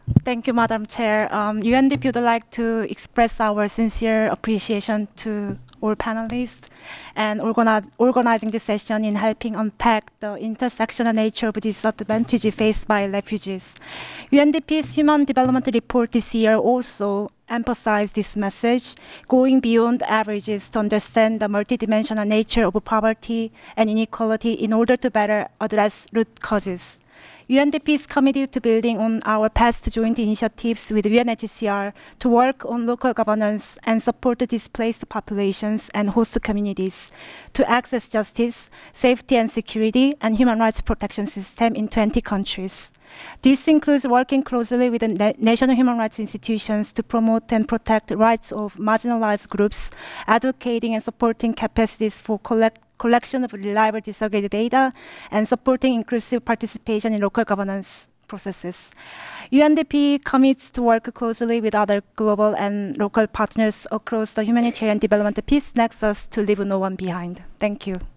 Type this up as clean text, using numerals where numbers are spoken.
Thank you, Madam Chair. UNDP would like to express our sincere appreciation to all panelists and organizing this session in helping unpack the intersectional nature of disadvantage faced by refugees. UNDP's Human Development Report this year also emphasized this message, going beyond averages to understand the multidimensional nature of poverty and inequality in order to better address root causes. UNDP is committed to building on our past joint initiatives with UNHCR to work on local governance and support displaced populations and host communities to access justice, safety and security, and human rights protection system in 20 countries. This includes working closely with the national human rights institutions to promote and protect rights of marginalized groups, advocating and supporting capacities for collection of reliable disaggregated data, and supporting inclusive participation in local governance processes. UNDP commits to work closely with other global and local partners across the humanitarian development peace nexus to leave no one behind. Thank you.